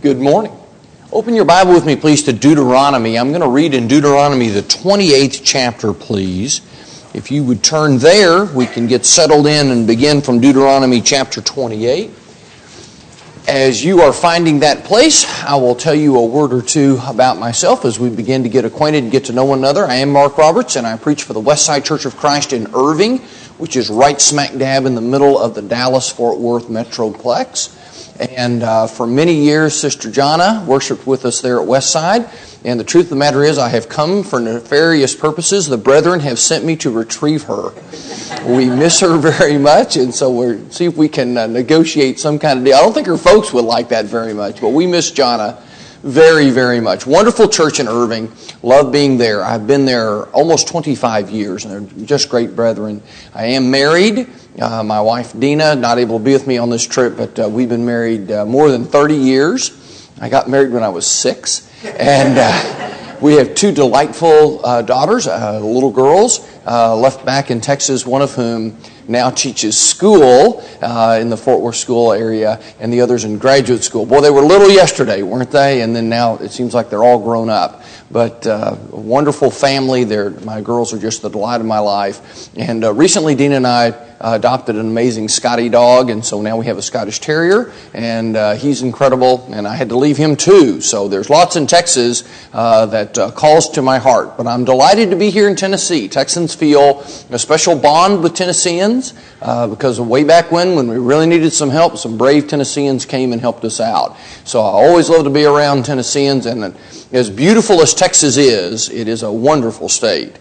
Good morning. Open your Bible with me, please, to Deuteronomy. I'm going to read in Deuteronomy the 28th chapter, please. If you would turn there, we can get settled in and begin from Deuteronomy chapter 28. As you are finding that place, I will tell you a word or two about myself as we begin to get acquainted and get to know one another. I am Mark Roberts, and I preach for the Westside Church of Christ in Irving, which is right smack dab in the middle of the Dallas-Fort Worth Metroplex. And for many years, Sister Jonna worshiped with us there at Westside. And the truth of the matter is, I have come for nefarious purposes. The brethren have sent me to retrieve her. We miss her very much, and so we'll see if we can negotiate some kind of deal. I don't think her folks would like that very much, but we miss Jonna very, very much. Wonderful church in Irving. Love being there. I've been there almost 25 years, and they're just great brethren. I am married. My wife, Dina, not able to be with me on this trip, but we've been married more than 30 years. I got married when I was 6, and we have 2 delightful daughters, little girls, left back in Texas, one of whom now teaches school in the Fort Worth school area, and the others in graduate school. Boy, they were little yesterday, weren't they? And then now it seems like they're all grown up. But a wonderful family. My girls are just the delight of my life. And recently, Dina and I adopted an amazing Scotty dog, and so now we have a Scottish Terrier, and he's incredible, and I had to leave him too. So there's lots in Texas that calls to my heart. But I'm delighted to be here in Tennessee. Texans feel a special bond with Tennesseans because way back when we really needed some help, some brave Tennesseans came and helped us out. So I always love to be around Tennesseans, and as beautiful as Texas is, it is a wonderful state.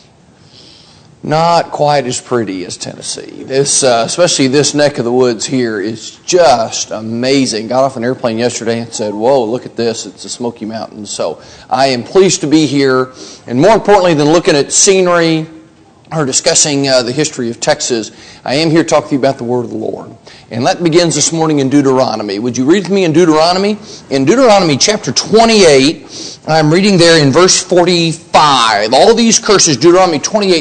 Not quite as pretty as Tennessee. This, especially this neck of the woods here, is just amazing. Got off an airplane yesterday and said, whoa, look at this. It's the Smoky Mountains. So I am pleased to be here. And more importantly than looking at scenery or discussing the history of Texas, I am here talking to you about the Word of the Lord. And that begins this morning in Deuteronomy. Would you read with me in Deuteronomy? In Deuteronomy chapter 28, I'm reading there in verse 45. All these curses, Deuteronomy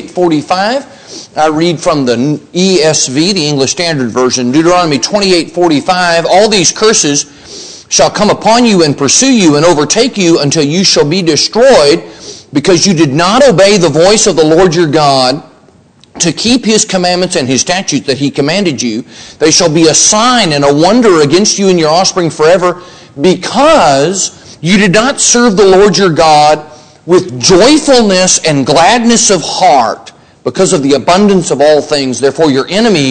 28:45. I read from the ESV, the English Standard Version. Deuteronomy 28:45. All these curses shall come upon you and pursue you and overtake you until you shall be destroyed, because you did not obey the voice of the Lord your God to keep His commandments and His statutes that He commanded you. They shall be a sign and a wonder against you and your offspring forever, because you did not serve the Lord your God with joyfulness and gladness of heart, because of the abundance of all things. Therefore you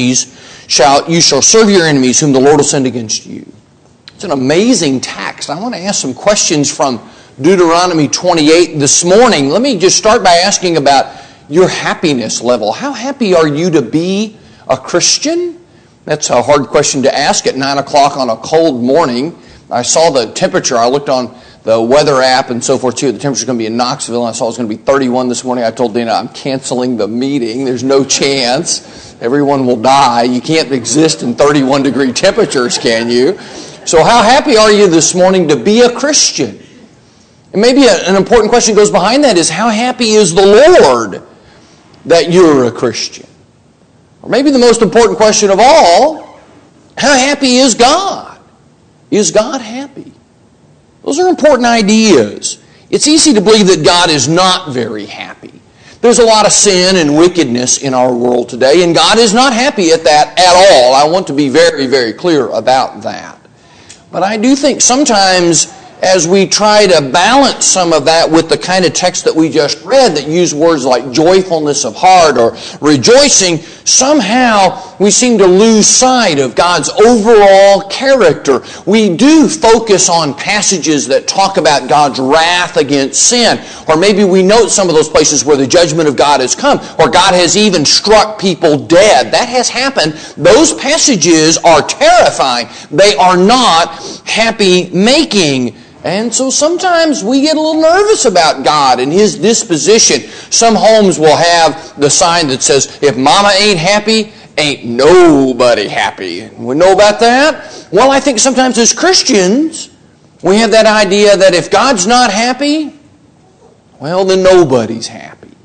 shall serve your enemies, whom the Lord will send against you. It's an amazing text. I want to ask some questions from Deuteronomy 28 this morning. Let me just start by asking about your happiness level. How happy are you to be a Christian? That's a hard question to ask at 9 o'clock on a cold morning. I saw the temperature. I looked on the weather app and so forth too. The temperature's going to be in Knoxville, and I saw it was going to be 31 this morning. I told Dina, I'm canceling the meeting. There's no chance. Everyone will die. You can't exist in 31 degree temperatures, can you? So how happy are you this morning to be a Christian? And maybe an important question goes behind that is, how happy is the Lord that you're a Christian? Or maybe the most important question of all, how happy is God? Is God happy? Those are important ideas. It's easy to believe that God is not very happy. There's a lot of sin and wickedness in our world today, and God is not happy at that at all. I want to be very, very clear about that. But I do think sometimes as we try to balance some of that with the kind of text that we just read that use words like joyfulness of heart or rejoicing, somehow we seem to lose sight of God's overall character. We do focus on passages that talk about God's wrath against sin, or maybe we note some of those places where the judgment of God has come, or God has even struck people dead. That has happened. Those passages are terrifying. They are not happy-making. And so sometimes we get a little nervous about God and His disposition. Some homes will have the sign that says, if mama ain't happy, ain't nobody happy. We know about that? Well, I think sometimes as Christians, we have that idea that if God's not happy, well, then nobody's happy.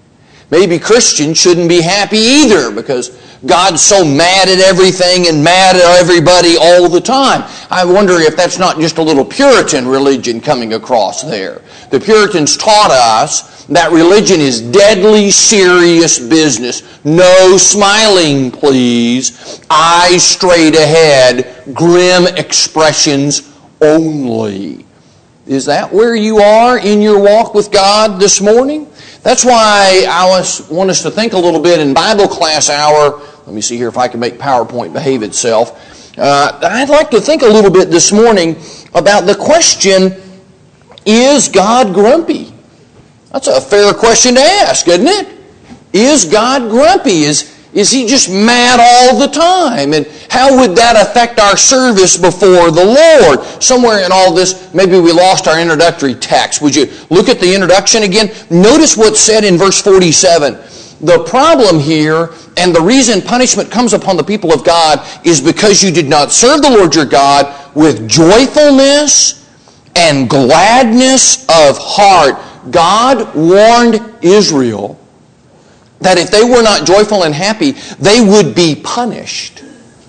Maybe Christians shouldn't be happy either because God's so mad at everything and mad at everybody all the time. I wonder if that's not just a little Puritan religion coming across there. The Puritans taught us that religion is deadly serious business. No smiling, please. Eyes straight ahead. Grim expressions only. Is that where you are in your walk with God this morning? That's why I want us to think a little bit in Bible class hour. Let me see here if I can make PowerPoint behave itself. I'd like to think a little bit this morning about the question, is God grumpy? That's a fair question to ask, isn't it? Is God grumpy? Is he just mad all the time? And how would that affect our service before the Lord? Somewhere in all this, maybe we lost our introductory text. Would you look at the introduction again? Notice what's said in verse 47. The problem here, and the reason punishment comes upon the people of God, is because you did not serve the Lord your God with joyfulness and gladness of heart. God warned Israel that if they were not joyful and happy, they would be punished.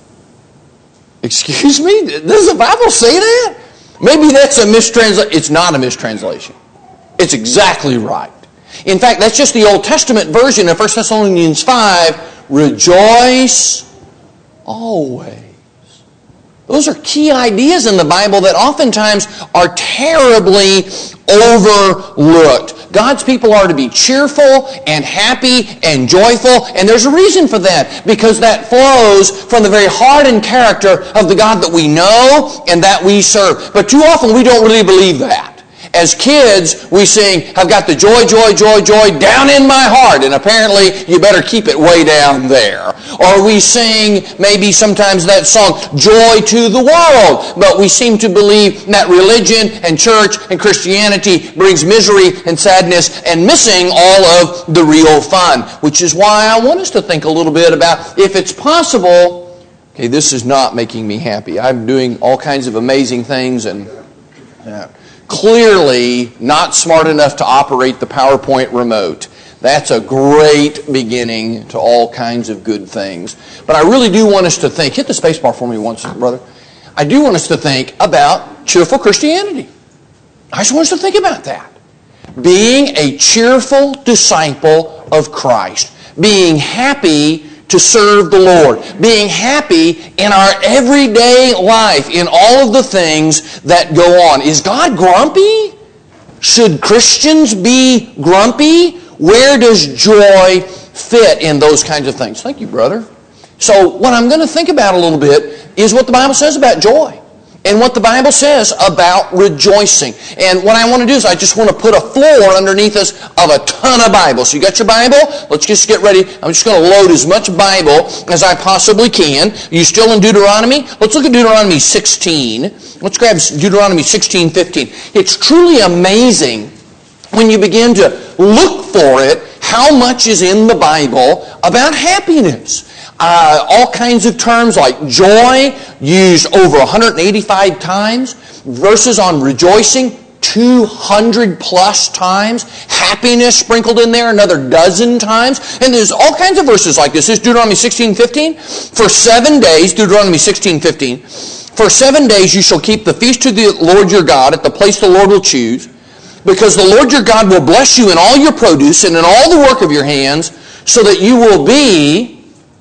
Excuse me? Does the Bible say that? Maybe that's a mistranslation. It's not a mistranslation. It's exactly right. In fact, that's just the Old Testament version of 1 Thessalonians 5. Rejoice always. Those are key ideas in the Bible that oftentimes are terribly overlooked. God's people are to be cheerful and happy and joyful, and there's a reason for that, because that flows from the very heart and character of the God that we know and that we serve. But too often we don't really believe that. As kids, we sing, I've got the joy, joy, joy, joy down in my heart, and apparently you better keep it way down there. Or we sing maybe sometimes that song, Joy to the World, but we seem to believe that religion and church and Christianity brings misery and sadness and missing all of the real fun, which is why I want us to think a little bit about if it's possible, okay, this is not making me happy. I'm doing all kinds of amazing things and clearly not smart enough to operate the PowerPoint remote. That's a great beginning to all kinds of good things. But I really do want us to think, hit the space bar for me once, brother. I do want us to think about cheerful Christianity. I just want us to think about that. Being a cheerful disciple of Christ. Being happy to serve the Lord. Being happy in our everyday life, in all of the things that go on. Is God grumpy? Should Christians be grumpy? Where does joy fit in those kinds of things? Thank you, brother. So what I'm going to think about a little bit is what the Bible says about joy. And what the Bible says about rejoicing. And what I want to do is I just want to put a floor underneath us of a ton of Bible. So you got your Bible? Let's just get ready. I'm just going to load as much Bible as I possibly can. Are you still in Deuteronomy? Let's look at Deuteronomy 16. Let's grab Deuteronomy 16:15. It's truly amazing when you begin to look for it, how much is in the Bible about happiness. All kinds of terms like joy used over 185 times. Verses on rejoicing 200 plus times. Happiness sprinkled in there another dozen times. And there's all kinds of verses like this. This is Deuteronomy 16:15. For 7 days, Deuteronomy 16:15. For 7 days you shall keep the feast to the Lord your God at the place the Lord will choose. Because the Lord your God will bless you in all your produce and in all the work of your hands, so that you will be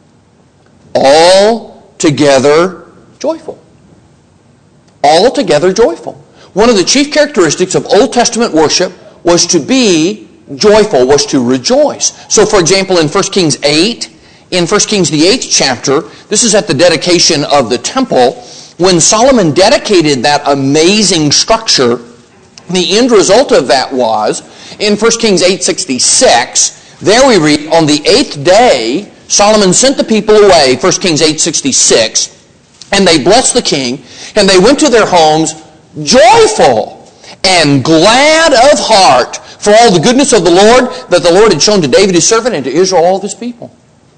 altogether joyful. Altogether joyful. One of the chief characteristics of Old Testament worship was to be joyful, was to rejoice. So, for example, in 1 Kings 8, in 1 Kings the 8th chapter, this is at the dedication of the temple, when Solomon dedicated that amazing structure, the end result of that was, in 1 Kings 8:66, there we read, on the 8th day, Solomon sent the people away, 1 Kings 8:66, and they blessed the king, and they went to their homes joyful and glad of heart for all the goodness of the Lord that the Lord had shown to David his servant and to Israel all of his people.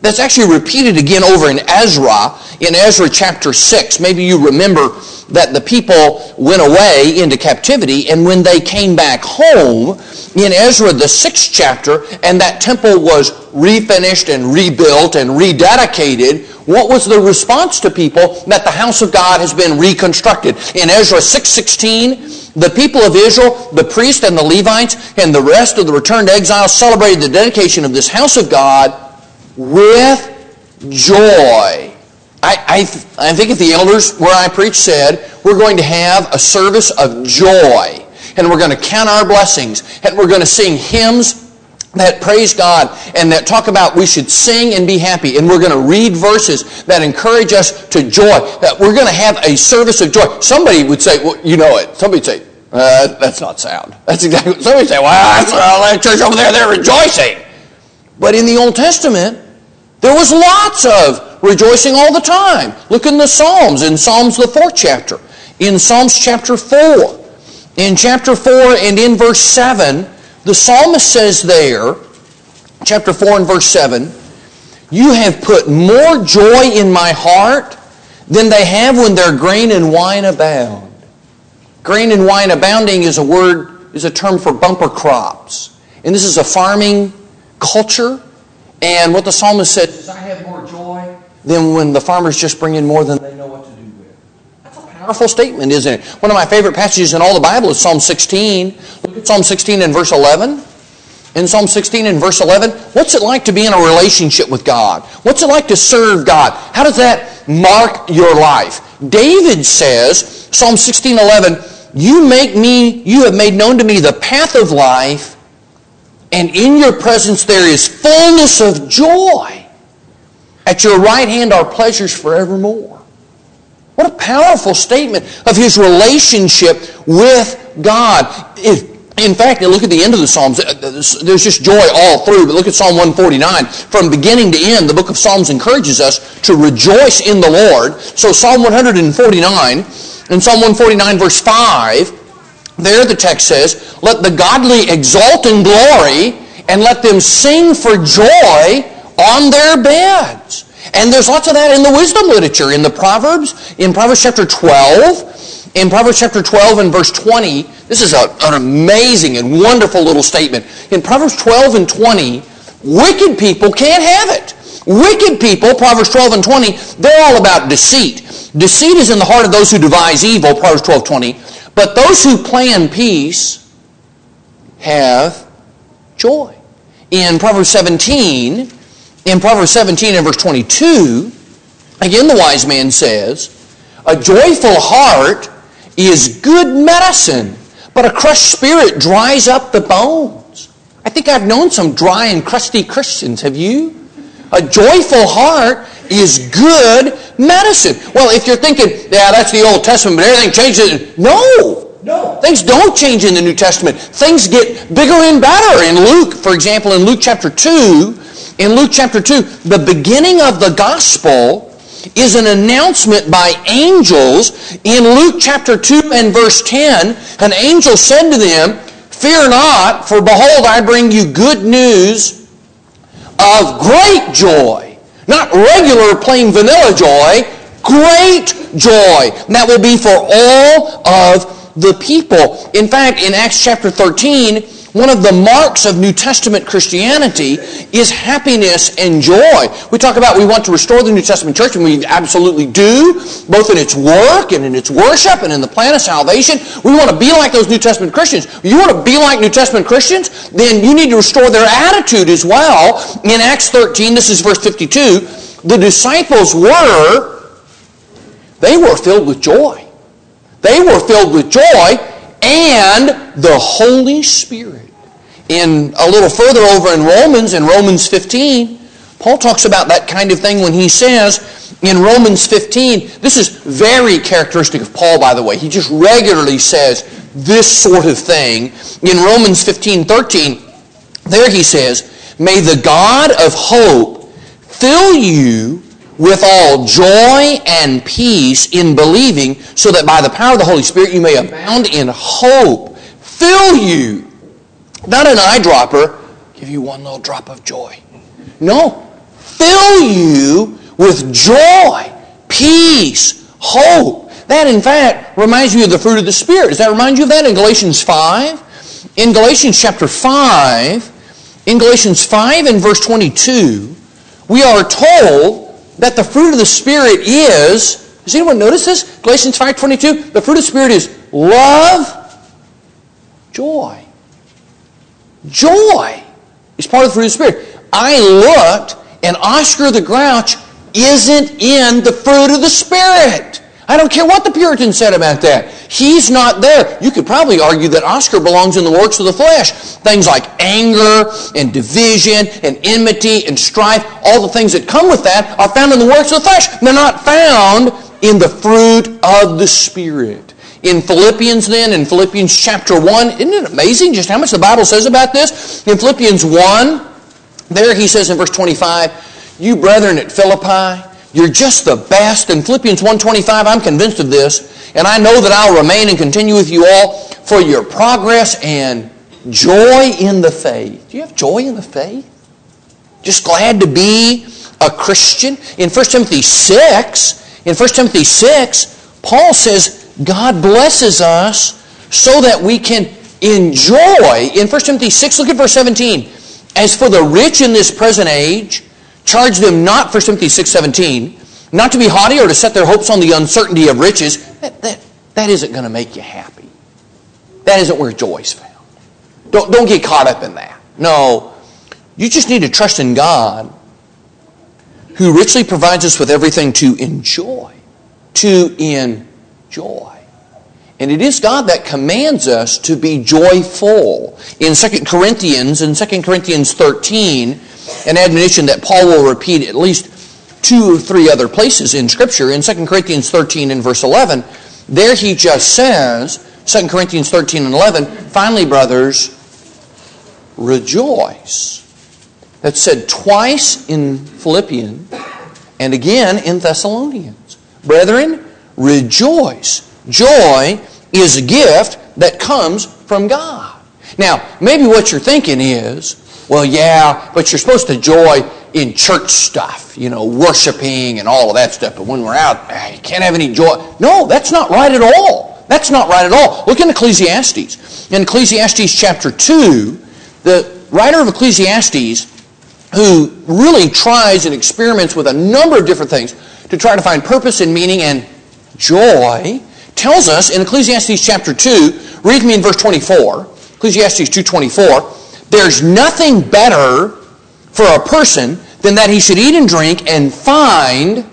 That's actually repeated again over in Ezra chapter 6. Maybe you remember that the people went away into captivity, and when they came back home, in Ezra the 6th chapter, and that temple was refinished and rebuilt and rededicated, what was the response to people? That the house of God has been reconstructed. In Ezra 6:16, the people of Israel, the priests and the Levites, and the rest of the returned exiles celebrated the dedication of this house of God with joy. I think if the elders where I preach said, we're going to have a service of joy, and we're going to count our blessings, and we're going to sing hymns that praise God and that talk about we should sing and be happy, and we're going to read verses that encourage us to joy, that we're going to have a service of joy. Somebody would say, well, you know it. Somebody would say, that's not sound. That's exactly what somebody would say. Well, that's that church over there, they're rejoicing. But in the Old Testament, there was lots of rejoicing all the time. Look in the Psalms, in Psalms the 4th chapter, in Psalms chapter 4. In chapter 4 and in verse 7, the psalmist says there, chapter 4 and verse 7, you have put more joy in my heart than they have when their grain and wine abound. Grain and wine abounding is a term for bumper crops. And this is a farming culture. And what the psalmist said is, I have more joy than when the farmers just bring in more than they know what to do with. That's a powerful statement, isn't it? One of my favorite passages in all the Bible is Psalm 16. Look at Psalm 16 and verse 11. In Psalm 16 and verse 11, what's it like to be in a relationship with God? What's it like to serve God? How does that mark your life? David says, Psalm 16:11, you have made known to me the path of life, and in your presence there is fullness of joy. At your right hand are pleasures forevermore. What a powerful statement of his relationship with God. In fact, look at the end of the Psalms. There's just joy all through. But look at Psalm 149. From beginning to end, the book of Psalms encourages us to rejoice in the Lord. So Psalm 149, and Psalm 149 verse 5, there the text says, let the godly exult in glory, and let them sing for joy on their beds. And there's lots of that in the wisdom literature, in Proverbs chapter 12. In Proverbs chapter 12 and verse 20, this is an amazing and wonderful little statement. In Proverbs 12 and 20, wicked people can't have it. Wicked people, Proverbs 12 and 20, they're all about deceit. Deceit is in the heart of those who devise evil, Proverbs 12:20. But those who plan peace have joy. In Proverbs 17 and verse 22, again the wise man says, a joyful heart is good medicine, but a crushed spirit dries up the bones. I think I've known some dry and crusty Christians. Have you? A joyful heart is good medicine. Well, if you're thinking, yeah, that's the Old Testament, but everything changes. No. Things don't change in the New Testament. Things get bigger and better. In Luke, for example, in Luke chapter 2, the beginning of the gospel is an announcement by angels. In Luke chapter 2 and verse 10, an angel said to them, fear not, for behold, I bring you good news of great joy. Not regular plain vanilla joy, great joy. And that will be for all of the people. In fact, in Acts chapter 13, one of the marks of New Testament Christianity is happiness and joy. We talk about we want to restore the New Testament church, and we absolutely do, both in its work and in its worship and in the plan of salvation. We want to be like those New Testament Christians. You want to be like New Testament Christians? Then you need to restore their attitude as well. In Acts 13, this is verse 52, the disciples were filled with joy. They were filled with joy and the Holy Spirit. In a little further over in Romans 15, Paul talks about that kind of thing when he says in Romans 15, this is very characteristic of Paul, by the way. He just regularly says this sort of thing. In Romans 15:13, there he says, may the God of hope fill you with all joy and peace in believing, so that by the power of the Holy Spirit you may abound in hope. Fill you. Not an eyedropper, give you one little drop of joy. No. fill you with joy, peace, hope. That, in fact, reminds you of the fruit of the Spirit. Does that remind you of that in Galatians 5? In Galatians chapter 5, in Galatians 5 and verse 22, we are told that the fruit of the Spirit is, does anyone notice this? Galatians 5:22, the fruit of the Spirit is love, joy. Joy is part of the fruit of the Spirit. I looked, and Oscar the Grouch isn't in the fruit of the Spirit. I don't care what the Puritans said about that. He's not there. You could probably argue that Oscar belongs in the works of the flesh. Things like anger and division and enmity and strife, all the things that come with that are found in the works of the flesh. They're not found in the fruit of the Spirit. In Philippians then, in Philippians chapter 1, isn't it amazing just how much the Bible says about this? In Philippians 1, there he says in verse 25, you brethren at Philippi, you're just the best. In Philippians 1:25, I'm convinced of this, and I know that I'll remain and continue with you all for your progress and joy in the faith. Do you have joy in the faith? Just glad to be a Christian? In 1 Timothy 6, Paul says God blesses us so that we can enjoy. In 1 Timothy 6, look at verse 17. As for the rich in this present age, charge them not, 1 Timothy 6:17, not to be haughty or to set their hopes on the uncertainty of riches. That isn't going to make you happy. That isn't where joy's found. Don't get caught up in that. No, you just need to trust in God, who richly provides us with everything to enjoy. To enjoy. And it is God that commands us to be joyful. In 2 Corinthians 13, an admonition that Paul will repeat at least 2 or 3 other places in Scripture. In 2 Corinthians 13 and verse 11, there he just says, 2 Corinthians 13 and 11, finally, brothers, rejoice. That's said twice in Philippians and again in Thessalonians. Brethren, rejoice. Joy is a gift that comes from God. Now, maybe what you're thinking is, well, yeah, but you're supposed to joy in church stuff, worshiping and all of that stuff. But when we're out, you can't have any joy. No, that's not right at all. That's not right at all. Look in Ecclesiastes. In Ecclesiastes chapter 2, the writer of Ecclesiastes, who really tries and experiments with a number of different things to try to find purpose and meaning and joy, tells us in Ecclesiastes chapter 2, read with me in verse 24, Ecclesiastes 2:24, there's nothing better for a person than that he should eat and drink and find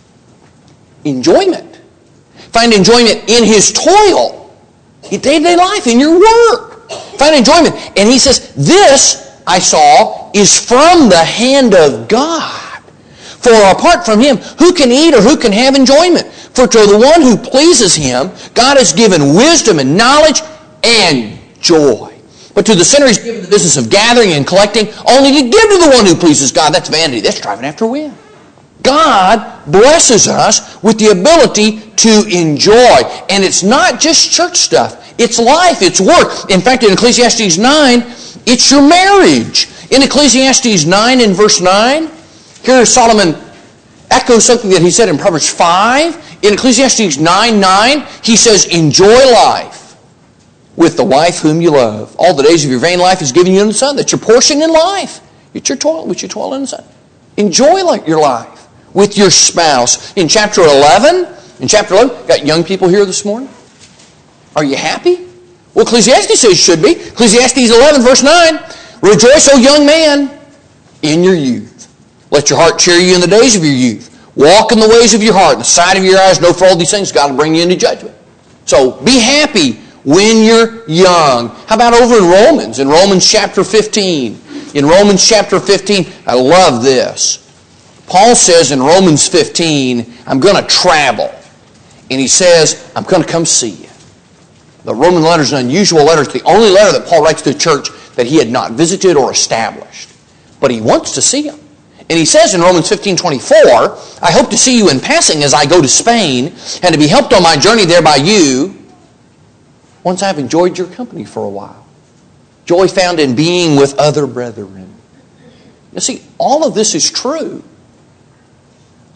enjoyment. Find enjoyment in his toil, in day-to-day life, in your work. Find enjoyment. And he says, this, I saw, is from the hand of God. For apart from Him, who can eat or who can have enjoyment? For to the one who pleases Him, God has given wisdom and knowledge and joy. But to the sinner He's given the business of gathering and collecting, only to give to the one who pleases God. That's vanity. That's striving after wind. God blesses us with the ability to enjoy. And it's not just church stuff. It's life. It's work. In fact, in Ecclesiastes 9, it's your marriage. In Ecclesiastes 9 and verse 9, here Solomon echoes something that he said in Proverbs 5. In Ecclesiastes 9:9, he says, enjoy life with the wife whom you love. All the days of your vain life is given you in the sun. That's your portion in life. It's your toil, which you toil in the sun. Enjoy your life with your spouse. In chapter 11, got young people here this morning. Are you happy? Well, Ecclesiastes says you should be. Ecclesiastes 11, verse 9, rejoice, O young man, in your youth. Let your heart cheer you in the days of your youth. Walk in the ways of your heart, in the sight of your eyes. Know for all these things, God will bring you into judgment. So be happy when you're young. How about over in Romans? In Romans chapter 15. In Romans chapter 15, I love this. Paul says in Romans 15, I'm going to travel. And he says, I'm going to come see you. The Roman letter is an unusual letter. It's the only letter that Paul writes to a church that he had not visited or established. But he wants to see them. And he says in Romans 15:24, I hope to see you in passing as I go to Spain, and to be helped on my journey there by you, once I've enjoyed your company for a while. Joy found in being with other brethren. You see, all of this is true.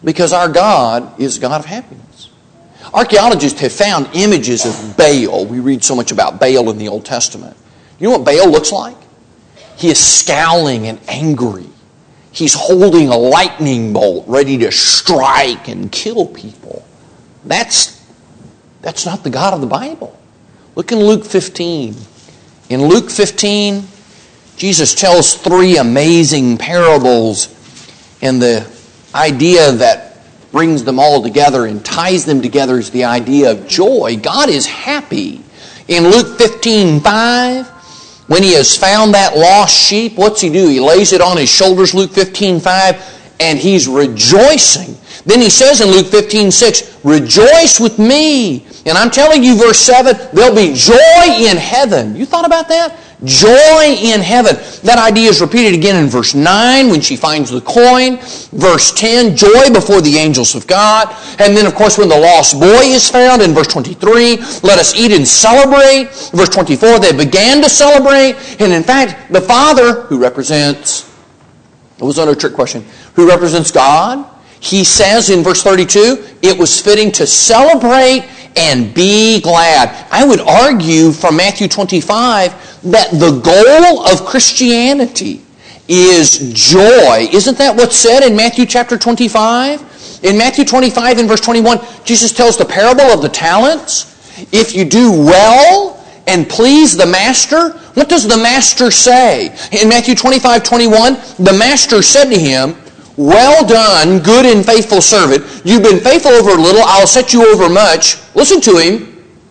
Because our God is a God of happiness. Archaeologists have found images of Baal. We read so much about Baal in the Old Testament. You know what Baal looks like? He is scowling and angry. He's holding a lightning bolt ready to strike and kill people. That's not the God of the Bible. Look in Luke 15. In Luke 15, Jesus tells 3 amazing parables, and the idea that brings them all together and ties them together is the idea of joy. God is happy. In Luke 15:5, when he has found that lost sheep, what's he do? He lays it on his shoulders, Luke 15:5, and he's rejoicing. Then he says in Luke 15:6, rejoice with me. And I'm telling you, verse 7, there'll be joy in heaven. You thought about that? Joy in heaven. That idea is repeated again in verse 9 when she finds the coin. Verse 10, joy before the angels of God. And then, of course, when the lost boy is found in verse 23, let us eat and celebrate. Verse 24, they began to celebrate. And in fact, the Father, who represents, it was another trick question, who represents God, he says in verse 32, it was fitting to celebrate and be glad. I would argue from Matthew 25 that the goal of Christianity is joy. Isn't that what's said in Matthew chapter 25? In Matthew 25 and verse 21, Jesus tells the parable of the talents. If you do well and please the master, what does the master say? In Matthew 25:21, the master said to him, well done, good and faithful servant. You've been faithful over a little, I'll set you over much. Listen to him.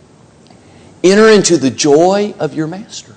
Enter into the joy of your master.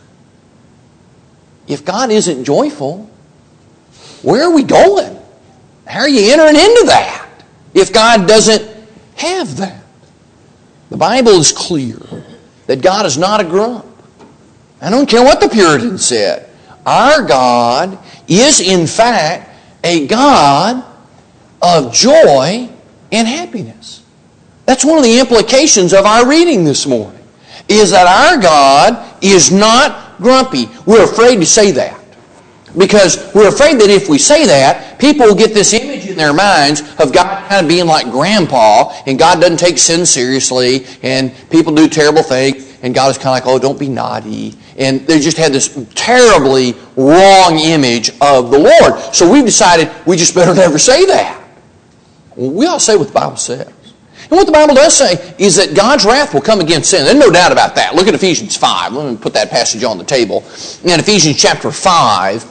If God isn't joyful, where are we going? How are you entering into that if God doesn't have that? The Bible is clear that God is not a grump. I don't care what the Puritans said. Our God is in fact a God of joy and happiness. That's one of the implications of our reading this morning, is that our God is not grumpy. We're afraid to say that, because we're afraid that if we say that, people will get this image in their minds of God kind of being like grandpa, and God doesn't take sin seriously, and people do terrible things, and God is kind of like, oh, don't be naughty. And they just had this terribly wrong image of the Lord. So we've decided we just better never say that. Well, we ought to say what the Bible says. And what the Bible does say is that God's wrath will come against sin. There's no doubt about that. Look at Ephesians 5. Let me put that passage on the table. In Ephesians chapter 5,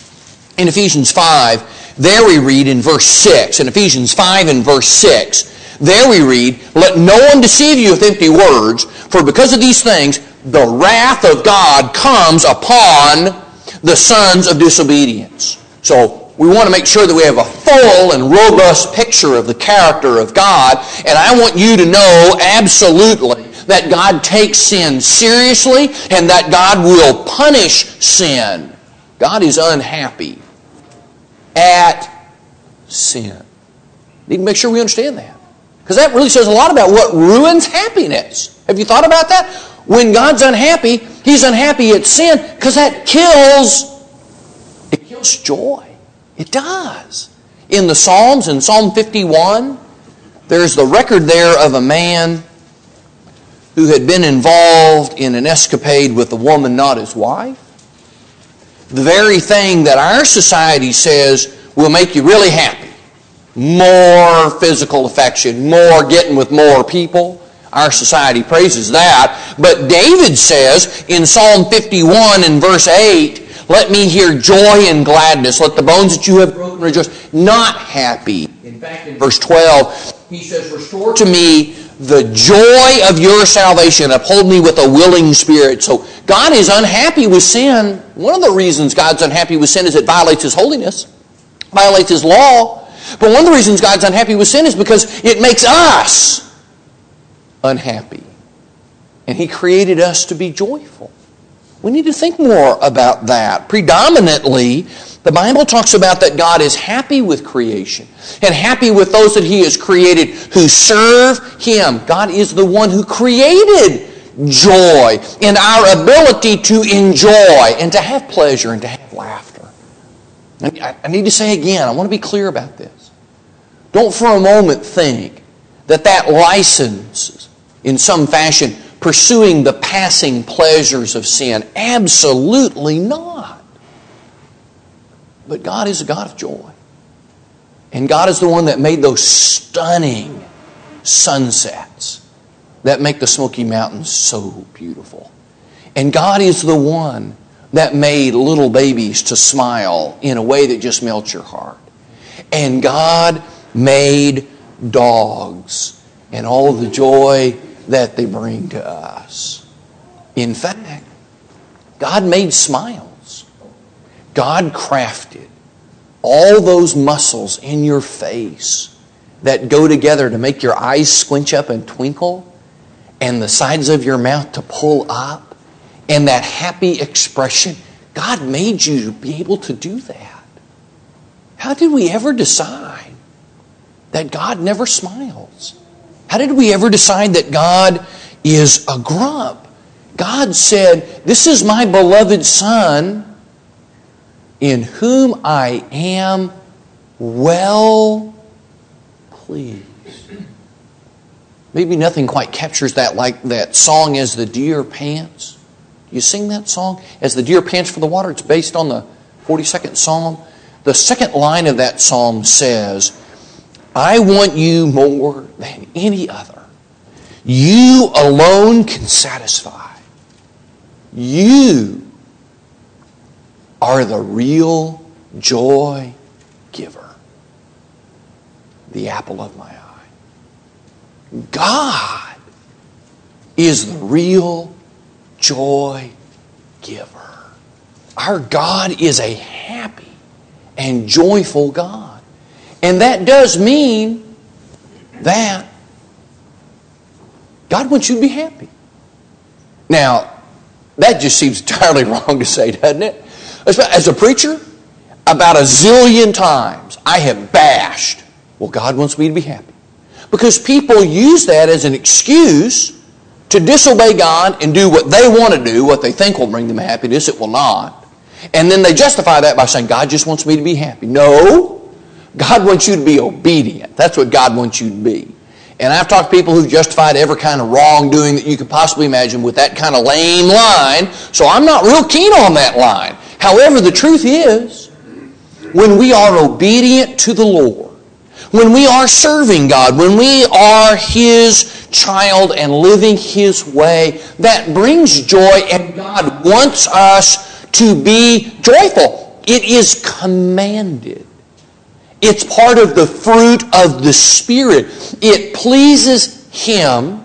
there we read in verse 6, in Ephesians 5 and verse 6, there we read, let no one deceive you with empty words, for because of these things, the wrath of God comes upon the sons of disobedience. So we want to make sure that we have a full and robust picture of the character of God. And I want you to know absolutely that God takes sin seriously and that God will punish sin. God is unhappy at sin. Need to make sure we understand that, because that really says a lot about what ruins happiness. Have you thought about that? When God's unhappy, He's unhappy at sin because that kills joy. It does. In the Psalms, in Psalm 51, there's the record there of a man who had been involved in an escapade with a woman not his wife. The very thing that our society says will make you really happy. More physical affection, more getting with more people. Our society praises that. But David says in Psalm 51 in verse 8, let me hear joy and gladness. Let the bones that you have broken rejoice. Not happy. In fact, in verse 12, he says, restore to me the joy of your salvation. Uphold me with a willing spirit. So God is unhappy with sin. One of the reasons God's unhappy with sin is it violates His holiness, violates His law. But one of the reasons God's unhappy with sin is because it makes us unhappy. And He created us to be joyful. We need to think more about that. Predominantly, the Bible talks about that God is happy with creation and happy with those that He has created who serve Him. God is the one who created joy and our ability to enjoy and to have pleasure and to have laughter. I need to say again, I want to be clear about this. Don't for a moment think that license in some fashion pursuing the passing pleasures of sin. Absolutely not. But God is a God of joy. And God is the one that made those stunning sunsets that make the Smoky Mountains so beautiful. And God is the one that made little babies to smile in a way that just melts your heart. And God made dogs and all the joy that they bring to us. In fact, God made smiles. God crafted all those muscles in your face that go together to make your eyes squinch up and twinkle, and the sides of your mouth to pull up, and that happy expression. God made you to be able to do that. How did we ever decide that God never smiles? How did we ever decide that God is a grump? God said, "This is my beloved Son, in whom I am well pleased." Maybe nothing quite captures that like that song, "As the Deer Pants." You sing that song? "As the deer pants for the water." It's based on the 42nd Psalm. The second line of that psalm says, "I want you more than any other. You alone can satisfy. You are the real joy giver, the apple of my eye." God is the real joy giver. Our God is a happy and joyful God. And that does mean that God wants you to be happy. Now, that just seems entirely wrong to say, doesn't it? As a preacher, about a zillion times I have bashed, "Well, God wants me to be happy." Because people use that as an excuse to disobey God and do what they want to do, what they think will bring them happiness. It will not. And then they justify that by saying, "God just wants me to be happy." No. God wants you to be obedient. That's what God wants you to be. And I've talked to people who've justified every kind of wrongdoing that you could possibly imagine with that kind of lame line. So I'm not real keen on that line. However, the truth is, when we are obedient to the Lord, when we are serving God, when we are His child and living His way, that brings joy, and God wants us to be joyful. It is commanded. It's part of the fruit of the Spirit. It pleases Him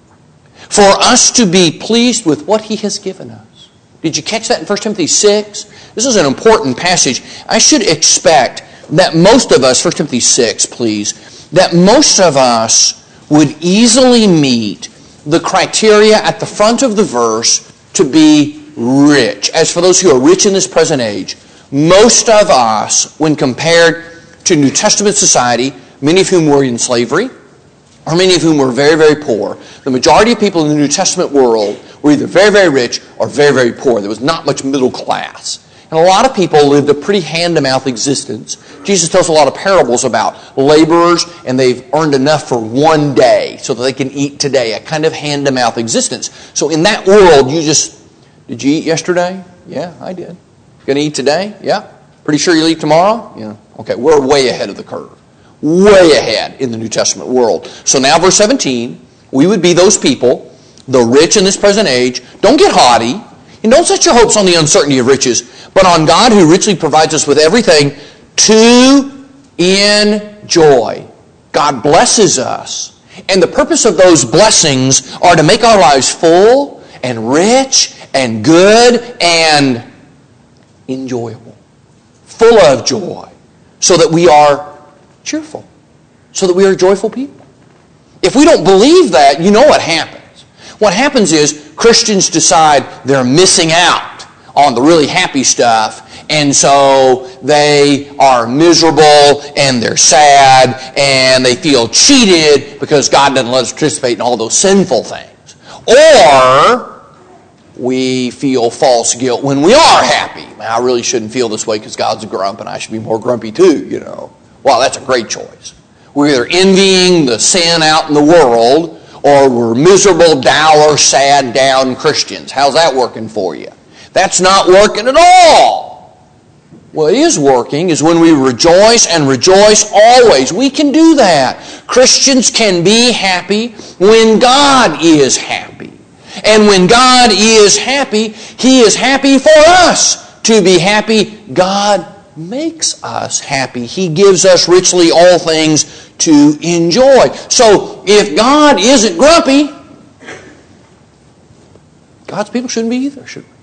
for us to be pleased with what He has given us. Did you catch that in 1 Timothy 6? This is an important passage. I should expect that most of us, 1 Timothy 6, please, that most of us would easily meet the criteria at the front of the verse to be rich. As for those who are rich in this present age, most of us, when compared to New Testament society, many of whom were in slavery, or many of whom were very, very poor, the majority of people in the New Testament world were either very, very rich or very, very poor. There was not much middle class. And a lot of people lived a pretty hand-to-mouth existence. Jesus tells a lot of parables about laborers, and they've earned enough for one day so that they can eat today, a kind of hand-to-mouth existence. So in that world, did you eat yesterday? Yeah, I did. Going to eat today? Yeah. Pretty sure you'll eat tomorrow? Yeah. Okay, we're way ahead of the curve. Way ahead in the New Testament world. So now verse 17, we would be those people, the rich in this present age. Don't get haughty, and don't set your hopes on the uncertainty of riches, but on God who richly provides us with everything to enjoy. God blesses us. And the purpose of those blessings are to make our lives full and rich and good and enjoyable. Full of joy. So that we are cheerful. So that we are joyful people. If we don't believe that, you know what happens. What happens is Christians decide they're missing out on the really happy stuff, and so they are miserable and they're sad and they feel cheated because God doesn't let us participate in all those sinful things. Or we feel false guilt when we are happy. I really shouldn't feel this way because God's a grump and I should be more grumpy too, Well, that's a great choice. We're either envying the sin out in the world, or we're miserable, dour, sad, down Christians. How's that working for you? That's not working at all. What is working is when we rejoice and rejoice always. We can do that. Christians can be happy when God is happy. And when God is happy, He is happy for us to be happy. God makes us happy. He gives us richly all things to enjoy. So if God isn't grumpy, God's people shouldn't be either, should we?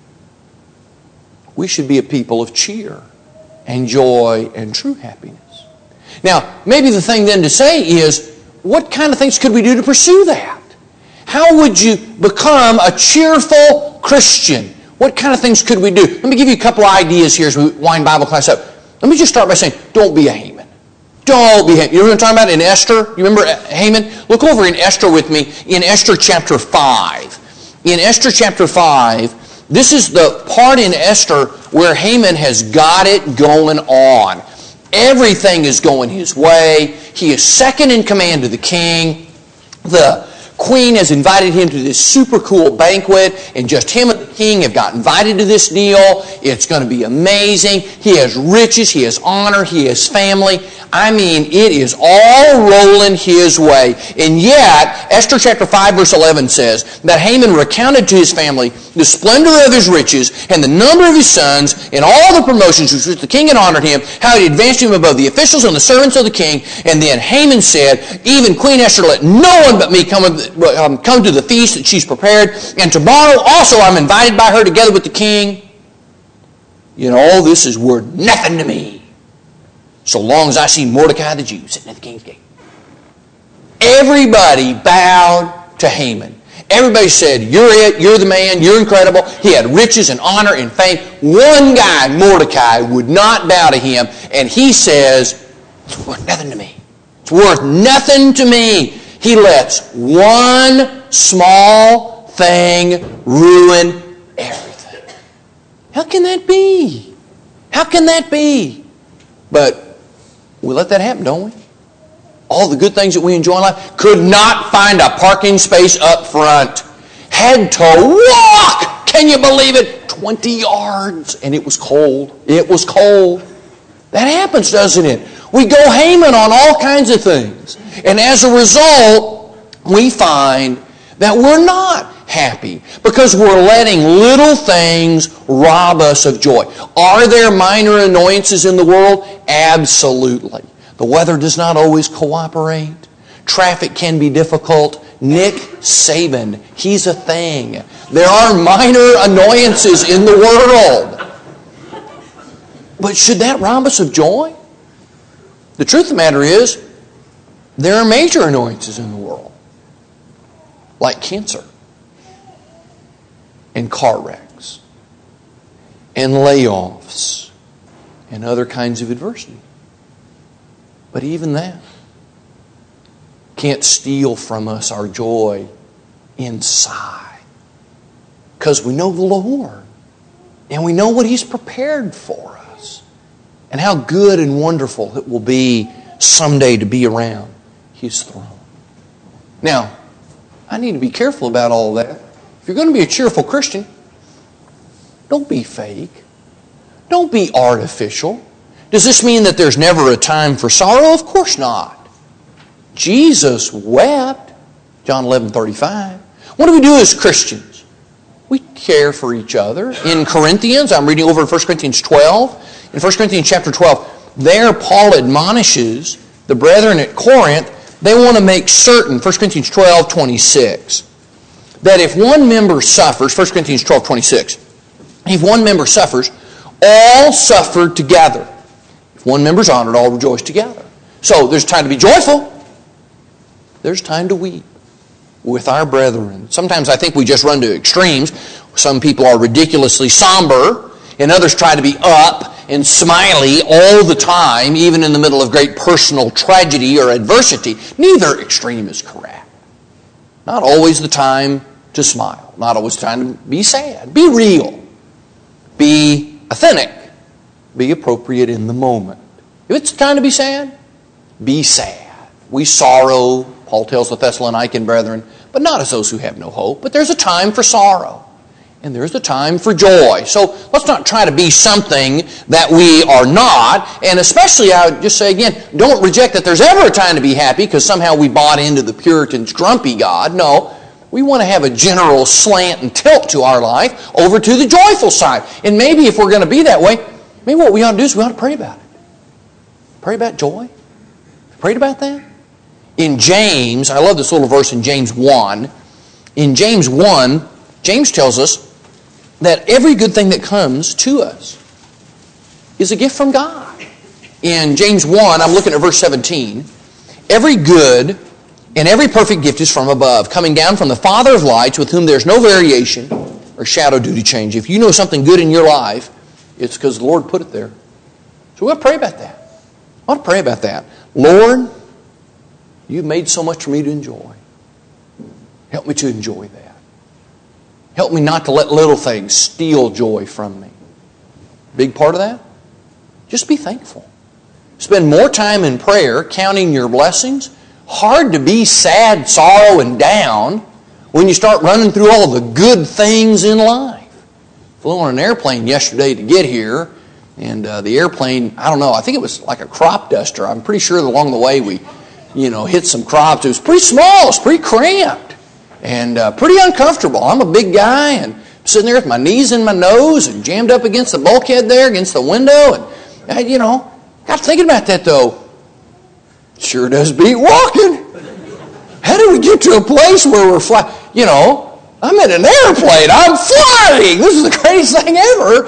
We should be a people of cheer and joy and true happiness. Now, maybe the thing then to say is, what kind of things could we do to pursue that? How would you become a cheerful Christian? What kind of things could we do? Let me give you a couple of ideas here as we wind Bible class up. Let me just start by saying, don't be a Haman. Don't be Haman. You know what I'm talking about in Esther? You remember Haman? Look over in Esther with me, in Esther chapter 5. In Esther chapter 5, this is the part in Esther where Haman has got it going on. Everything is going his way. He is second in command to the king. The queen has invited him to this super cool banquet, and just him and the king have got invited to this deal. It's going to be amazing. He has riches, he has honor, he has family. I mean, it is all rolling his way. And yet, Esther chapter 5 verse 11 says that Haman recounted to his family the splendor of his riches and the number of his sons and all the promotions with which the king had honored him, how he advanced him above the officials and the servants of the king. And then Haman said, even Queen Esther, let no one but me come to the feast that she's prepared. And tomorrow also I'm invited by her together with the king. You know, all this is worth nothing to me, so long as I see Mordecai the Jew sitting at the king's gate. Everybody bowed to Haman. Everybody said, you're it, you're the man, you're incredible. He had riches and honor and fame. One guy, Mordecai, would not bow to him, and he says, it's worth nothing to me. It's worth nothing to me. He lets one small thing ruin everything. How can that be? How can that be? But we let that happen, don't we? All the good things that we enjoy in life. Could not find a parking space up front. Had to walk, can you believe it, 20 yards. And it was cold. It was cold. That happens, doesn't it? We go Haman on all kinds of things. And as a result, we find that we're not happy because we're letting little things rob us of joy. Are there minor annoyances in the world? Absolutely. The weather does not always cooperate. Traffic can be difficult. Nick Saban, he's a thing. There are minor annoyances in the world. But should that rob us of joy? The truth of the matter is, there are major annoyances in the world, like cancer, and car wrecks, and layoffs, and other kinds of adversity. But even that can't steal from us our joy inside, because we know the Lord, and we know what He's prepared for us, and how good and wonderful it will be someday to be around His throne. Now, I need to be careful about all that. If you're going to be a cheerful Christian, don't be fake. Don't be artificial. Does this mean that there's never a time for sorrow? Of course not. Jesus wept. John 11:35. What do we do as Christians? We care for each other. In Corinthians, I'm reading over in 1 Corinthians 12. In 1 Corinthians chapter 12, there Paul admonishes the brethren at Corinth. They want to make certain, 1 Corinthians 12:26, that if one member suffers, 1 Corinthians 12:26, if one member suffers, all suffer together. If one member is honored, all rejoice together. So there's time to be joyful. There's time to weep with our brethren. Sometimes I think we just run to extremes. Some people are ridiculously somber, and others try to be up and smiley all the time, even in the middle of great personal tragedy or adversity. Neither extreme is correct. Not always the time to smile. Not always the time to be sad. Be real. Be authentic. Be appropriate in the moment. If it's time to be sad, be sad. We sorrow, Paul tells the Thessalonican brethren, but not as those who have no hope. But there's a time for sorrow. And there's a time for joy. So let's not try to be something that we are not. And especially, I would just say again, don't reject that there's ever a time to be happy because somehow we bought into the Puritans' grumpy God. No, we want to have a general slant and tilt to our life over to the joyful side. And maybe if we're going to be that way, maybe what we ought to do is we ought to pray about it. Pray about joy. Prayed about that? In James, I love this little verse in James 1. In James 1, James tells us that every good thing that comes to us is a gift from God. In James 1, I'm looking at verse 17. Every good and every perfect gift is from above, coming down from the Father of lights, with whom there's no variation or shadow due to change. If you know something good in your life, it's because the Lord put it there. So we'll pray about that. I want to pray about that. Lord, you've made so much for me to enjoy. Help me to enjoy that. Help me not to let little things steal joy from me. Big part of that? Just be thankful. Spend more time in prayer, counting your blessings. Hard to be sad, sorrow, and down when you start running through all the good things in life. Flew on an airplane yesterday to get here, and the airplane, I don't know, I think it was like a crop duster. I'm pretty sure along the way we, hit some crops. It was pretty small, it's pretty cramped. And pretty uncomfortable. I'm a big guy and I'm sitting there with my knees in my nose and jammed up against the bulkhead there, against the window. And, got thinking about that though. Sure does beat walking. How do we get to a place where we're flying? I'm in an airplane. I'm flying. This is the greatest thing ever.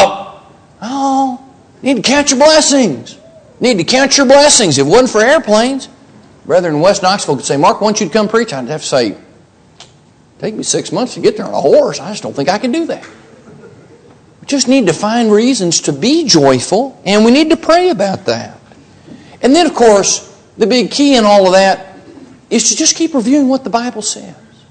No. Need to count your blessings. Need to count your blessings. If it wasn't for airplanes, brethren in West Knoxville could say, Mark, I want you to come preach. I'd have to say, take me 6 months to get there on a horse. I just don't think I can do that. We just need to find reasons to be joyful, and we need to pray about that. And then, of course, the big key in all of that is to just keep reviewing what the Bible says.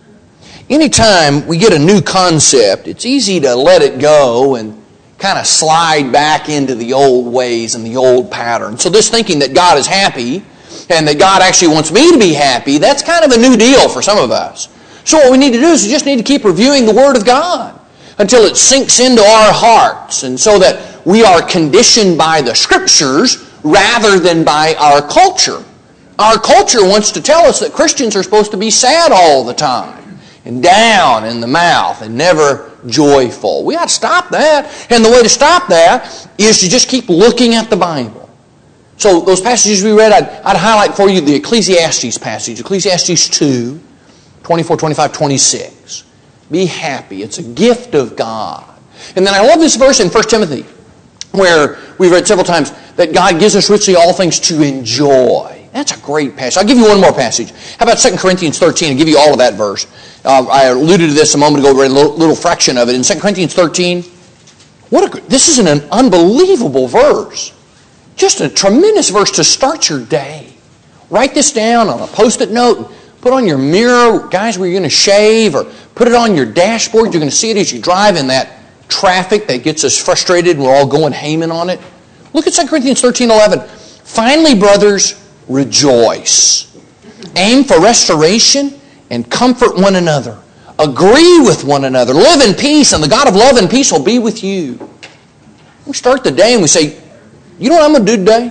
Anytime we get a new concept, it's easy to let it go and kind of slide back into the old ways and the old patterns. So this thinking that God is happy and that God actually wants me to be happy, that's kind of a new deal for some of us. So what we need to do is we just need to keep reviewing the Word of God until it sinks into our hearts, and so that we are conditioned by the Scriptures rather than by our culture. Our culture wants to tell us that Christians are supposed to be sad all the time and down in the mouth and never joyful. We ought to stop that, and the way to stop that is to just keep looking at the Bible. So those passages we read, I'd highlight for you the Ecclesiastes passage, Ecclesiastes 2, 24, 25, 26. Be happy. It's a gift of God. And then I love this verse in 1 Timothy where we've read several times that God gives us richly all things to enjoy. That's a great passage. I'll give you one more passage. How about 2 Corinthians 13? I'll give you all of that verse. I alluded to this a moment ago, read a little fraction of it. In 2 Corinthians 13, this is an unbelievable verse. Just a tremendous verse to start your day. Write this down on a Post-it note. Put on your mirror, guys, where you're going to shave, or put it on your dashboard. You're going to see it as you drive in that traffic that gets us frustrated and we're all going Haman on it. Look at 2 Corinthians 13:11. Finally, brothers, rejoice. Aim for restoration and comfort one another. Agree with one another. Live in peace, and the God of love and peace will be with you. We start the day and we say, you know what I'm going to do today?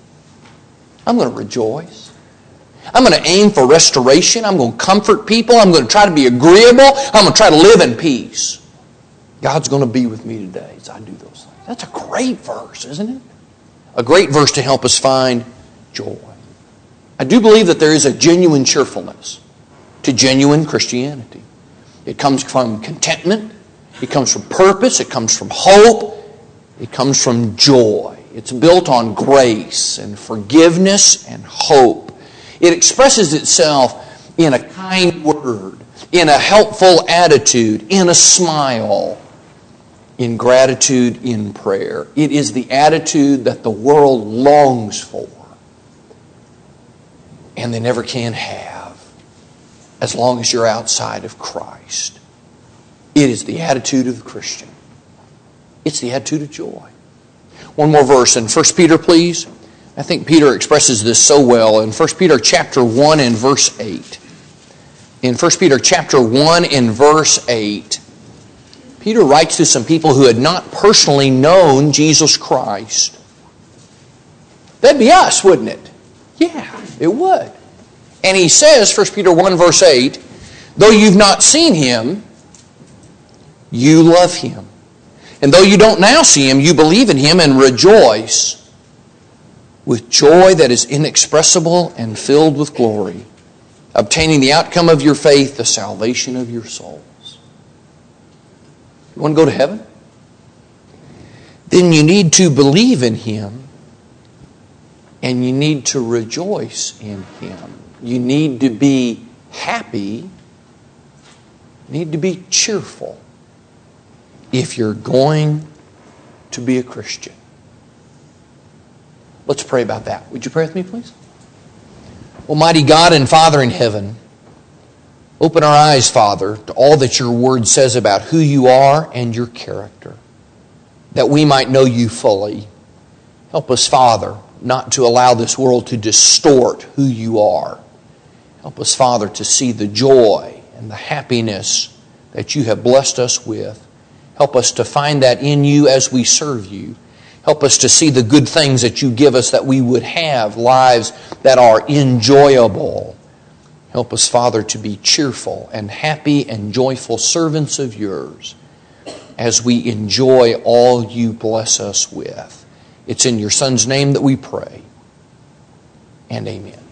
I'm going to rejoice. I'm going to aim for restoration. I'm going to comfort people. I'm going to try to be agreeable. I'm going to try to live in peace. God's going to be with me today as I do those things. That's a great verse, isn't it? A great verse to help us find joy. I do believe that there is a genuine cheerfulness to genuine Christianity. It comes from contentment. It comes from purpose. It comes from hope. It comes from joy. It's built on grace and forgiveness and hope. It expresses itself in a kind word, in a helpful attitude, in a smile, in gratitude, in prayer. It is the attitude that the world longs for and they never can have as long as you're outside of Christ. It is the attitude of the Christian. It's the attitude of joy. One more verse in 1 Peter, please. I think Peter expresses this so well in 1 Peter chapter 1 and verse 8. In 1 Peter chapter 1 and verse 8, Peter writes to some people who had not personally known Jesus Christ. That'd be us, wouldn't it? Yeah, it would. And he says, 1 Peter 1 verse 8, though you've not seen Him, you love Him. And though you don't now see Him, you believe in Him and rejoice with joy that is inexpressible and filled with glory, obtaining the outcome of your faith, the salvation of your souls. You want to go to heaven? Then you need to believe in Him and you need to rejoice in Him. You need to be happy. You need to be cheerful if you're going to be a Christian. Let's pray about that. Would you pray with me, please? Almighty God and Father in heaven, open our eyes, Father, to all that your word says about who you are and your character, that we might know you fully. Help us, Father, not to allow this world to distort who you are. Help us, Father, to see the joy and the happiness that you have blessed us with. Help us to find that in you as we serve you. Help us to see the good things that you give us, that we would have lives that are enjoyable. Help us, Father, to be cheerful and happy and joyful servants of yours as we enjoy all you bless us with. It's in your Son's name that we pray. And amen.